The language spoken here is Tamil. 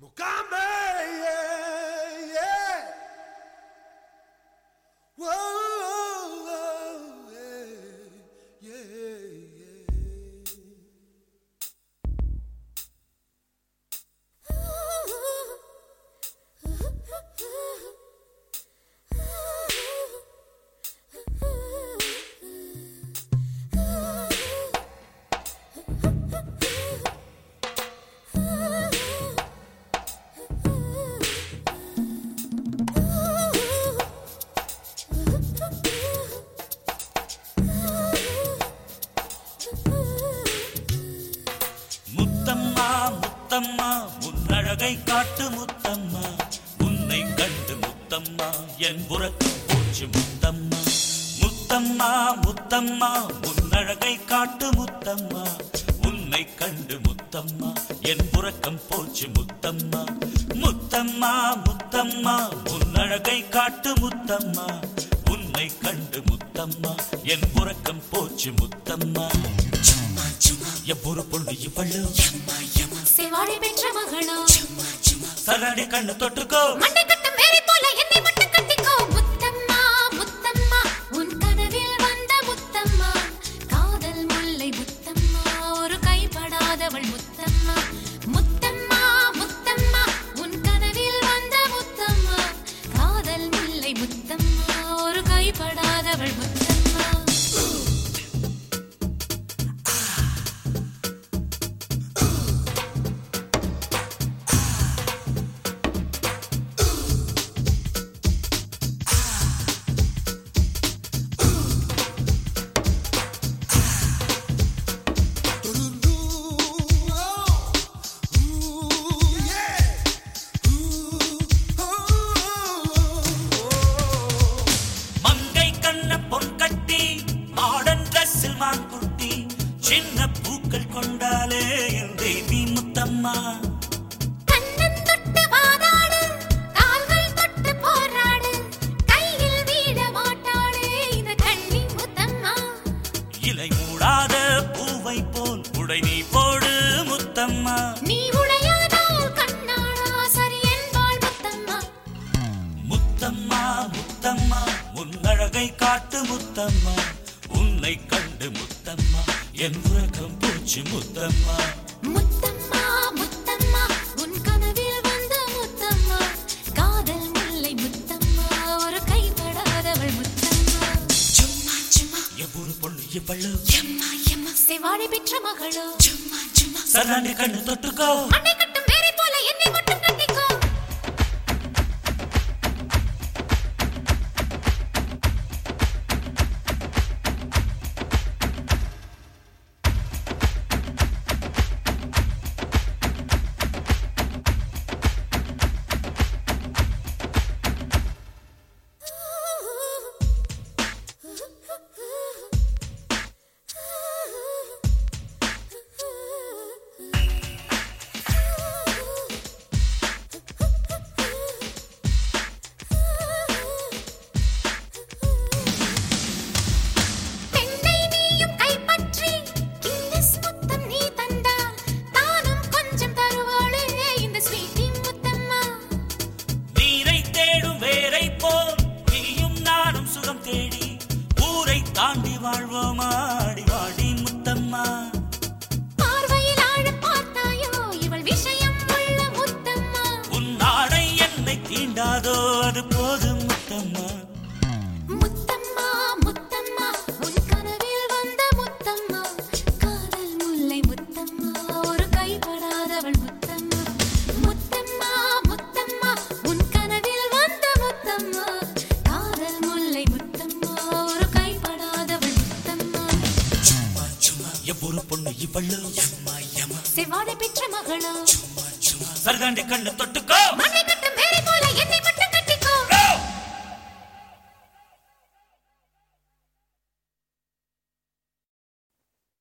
Mukambe, yeah, yeah. Whoa, yeah, yeah, Muthamma உன்னழகை காட்டு முத்தம்மா உன்னை கண்டு முத்தம்மா என் உறக்கம் போச்சு முத்தம்மா முத்தம்மா முத்தம்மா உன்னழகை காட்டு முத்தம்மா உன்னை கண்டு முத்தம்மா என் உறக்கம் போச்சு முத்தம்மா முத்தம்மா முத்தம்மா உன்னழகை காட்டு முத்தம்மா உன்னை கண்டு முத்தம்மா என் உறக்கம் போச்சு முத்தம்மா எவ்வொரு பொண்ணு இவளோ செவாடி பெற்ற மகளோ சரடி கண்ணு தொட்டுக்கோ மண்டை கட்டும் மேரி போல என்னை மட்டும் கட்டிக்கோ முத்தம்மா முத்தம்மா உன் கனவில் வந்த முத்தம்மா காதல் முல்லை முத்தம்மா ஒரு கைப்படாதவள் முத்தம்மா முத்தம்மா முத்தம்மா உன் கனவில் வந்த முத்தம்மா காதல் முல்லை முத்தம்மா ஒரு கைப்படாதவள் முத்தம்மா சின்ன பூக்கள் கொண்டாலே என் தேவி முத்தம்மா கண்ணன் தொட்டு வாதாடு கால்கள் தொட்டு போராடு கையில் வீட மாட்டாளே இந்த கண்ணி முத்தம்மா இலை மூடாத பூவை போல் உடை நீ போடு முத்தம்மா நீ உடையானால் கண்ணாடா சரி என்பாள் முத்தம்மா முத்தம்மா முத்தம்மா உன்னழகை காட்டு முத்தம்மா உன்னை கண்டு முத்தம்மா என் உறக்கம் போச்சு முத்தம்மா முத்தம்மா முத்தம்மா உன் கனவில் வந்த முத்தம்மா காதல் முல்லை முத்தம்மா ஒரு கைப்படாதவள் முத்தம்மா சும்மா சும்மா எவ்வொரு பொண்ணு இவளோ எம்மா எம்மா செவாடி பெற்ற மகளோ சும்மா சும்மா சரடி கண்ணு தொட்டுக்கோ மண்டை கட்டும் மேரி போல என்னை மட்டும் கட்டிக்கோ தாண்டி வாழ்வோமா ஆடி வாடி முத்தம்மா பார்வையில் ஆழ பார்த்தாயோ இவள் விஷயம் உள்ள முத்தம்மா உன் நாடை என்னை தீண்டாதோ அது போதும் முத்தம்மா முத்தம்மா முத்தம்மா உன் கனவில் வந்த முத்தம்மா காதல் முல்லை முத்தம்மா ஒரு கைப்படாதவள் முத்தம்மா முத்தம்மா முத்தம்மா உன் கனவில் வந்த முத்தம்மா காதல் முல்லை முத்தம்மா ஒரு கைப்படாதவள் முத்தம்மா எவ்வொரு பொண்ணு இவளோ செவாடி பெற்ற மகளோ சரகாண்டி கண்ணு தொட்டுக்கோ